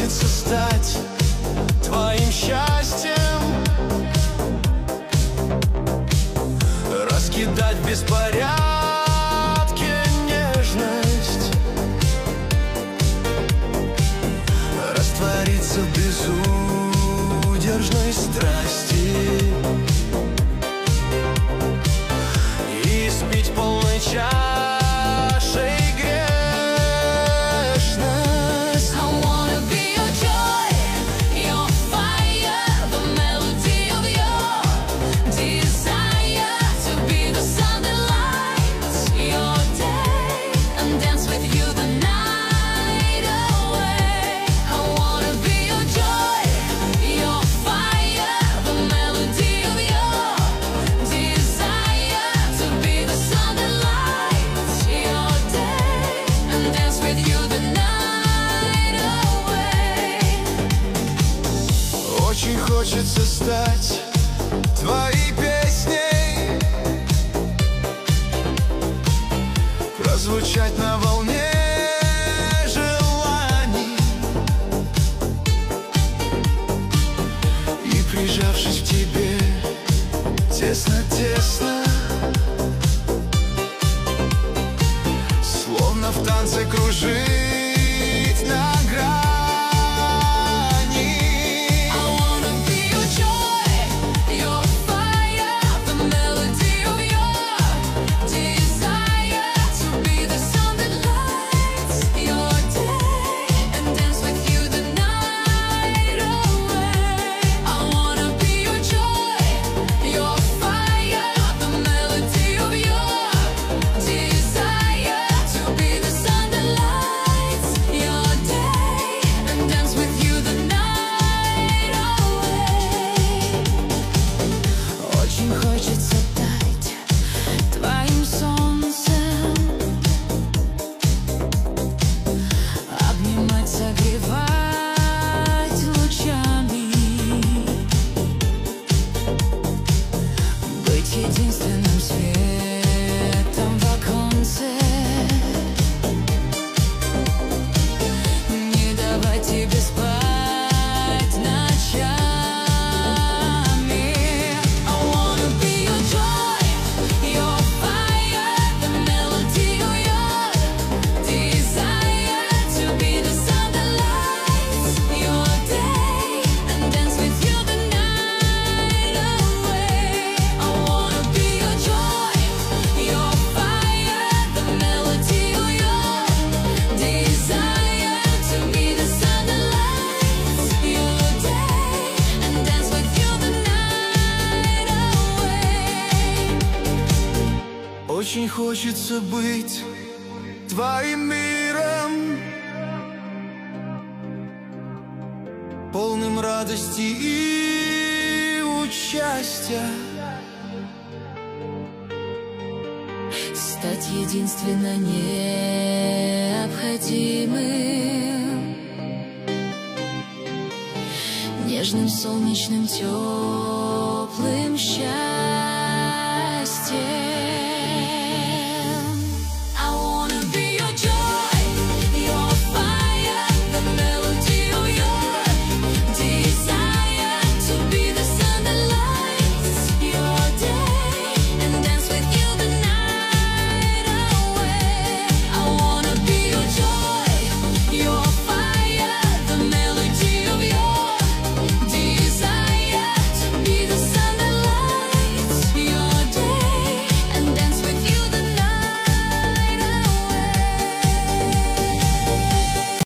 хочется стать твоим счастьем, раскидать в беспорядке нежность, раствориться в безудержной страсти и спить полной чашей грешность. I wanna be your joy, your fire, the melody of your desire, to be the sun that lights your day and dance with you the night away. I wanna be your joy, your fire, the melody of your desire, to be the sun that lights your day and dance with you the night away. Очень хочется стать твоей песней, прозвучать на волне желаний и, прижавшись к тебе тесно-тесно, словно в танце кружить на грани. I wanna be your joy, your fire, the melody of your desire, to be the sun that lights your day and dance with you the night away. I wanna be your joy, your fire, the melody of your desire, to be the sun that lights your day and dance with you the night away. Очень хочется стать твоим солнцем, обнимать, согревать лучами, быть единственным светом в оконце, не давать тебе спать ночами. I wanna be your joy, your fire, the melody of your desire, to be the sun that lights your day and dance with you the night away. I wanna be your joy, your fire, the melody of your desire, to be the sun that lights your day and dance with you the night away. Очень хочется быть твоим миром, полным радости и участия, Стать единственно необходимым, нежным солнечным теплым